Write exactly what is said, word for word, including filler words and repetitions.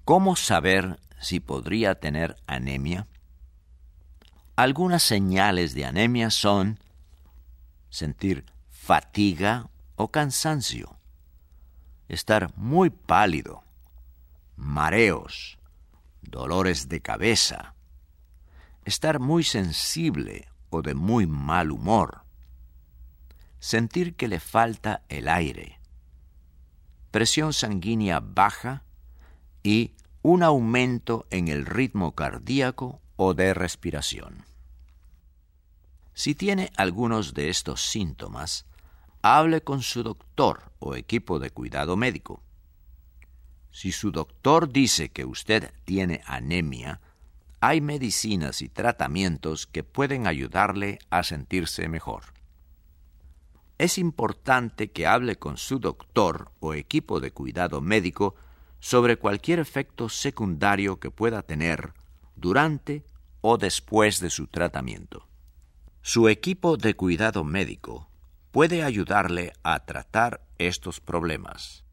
¿Cómo saber si podría tener anemia? Algunas señales de anemia son sentir fatiga o cansancio, estar muy pálido, mareos, dolores de cabeza, estar muy sensible o de muy mal humor, sentir que le falta el aire, presión sanguínea baja y un aumento en el ritmo cardíaco o de respiración. Si tiene algunos de estos síntomas, hable con su doctor o equipo de cuidado médico. Si su doctor dice que usted tiene anemia, hay medicinas y tratamientos que pueden ayudarle a sentirse mejor. Es importante que hable con su doctor o equipo de cuidado médico sobre cualquier efecto secundario que pueda tener durante o después de su tratamiento. Su equipo de cuidado médico puede ayudarle a tratar estos problemas.